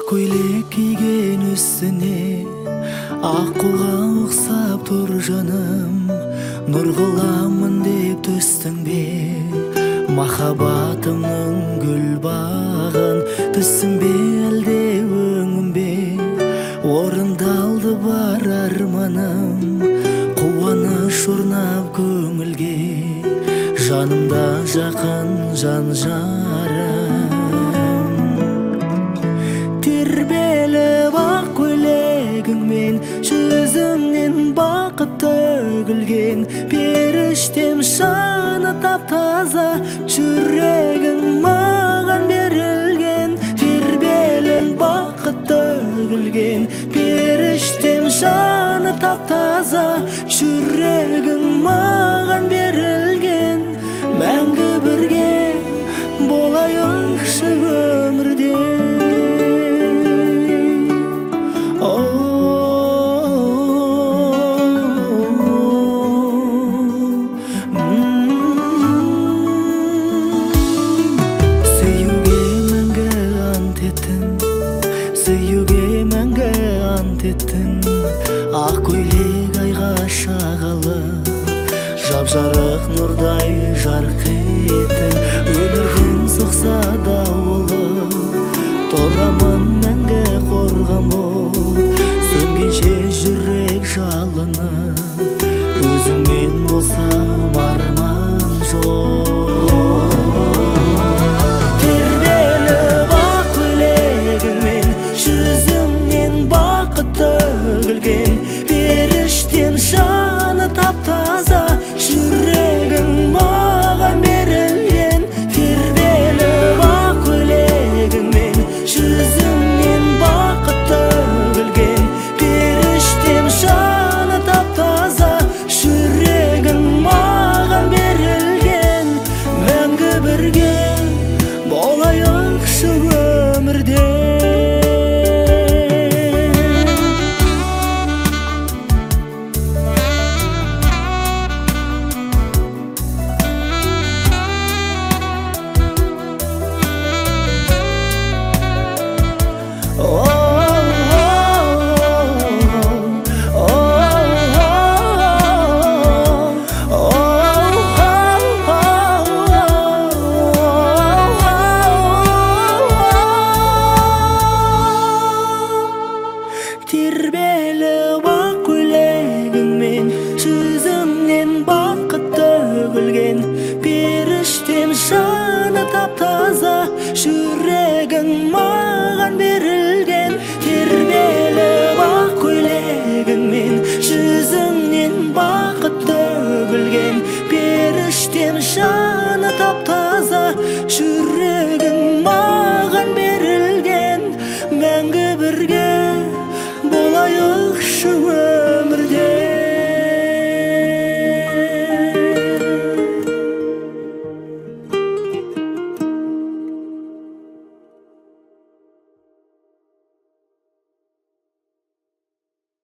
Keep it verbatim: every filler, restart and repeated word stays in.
көйлек кийген үстүне ак кулга уксап тур жаным, нур кыламын деп түстүң бе? Махаббатымның гүл багын түстүң бе, әлде өңүм бе? Орындалды бар арманым, кубаныч орнап көңүлгө, жанымда жакын жан жарым. Тербелеп ак көйлегиңмен жүзүңнен бакыт төгүлген, периштем шаны таптаза, жүрегиң маған берилген. Тербелеп бакыт төгүлген, периштем шаны таптаза, жүрегиң маған берилген. Мәңгі бірге болайықшы өмірде. Сүйуге мәңгі ант еттім, сүйуге мәңгі ант еттім. Ақ көйлек айға шағалы, жап-жарық нұрдай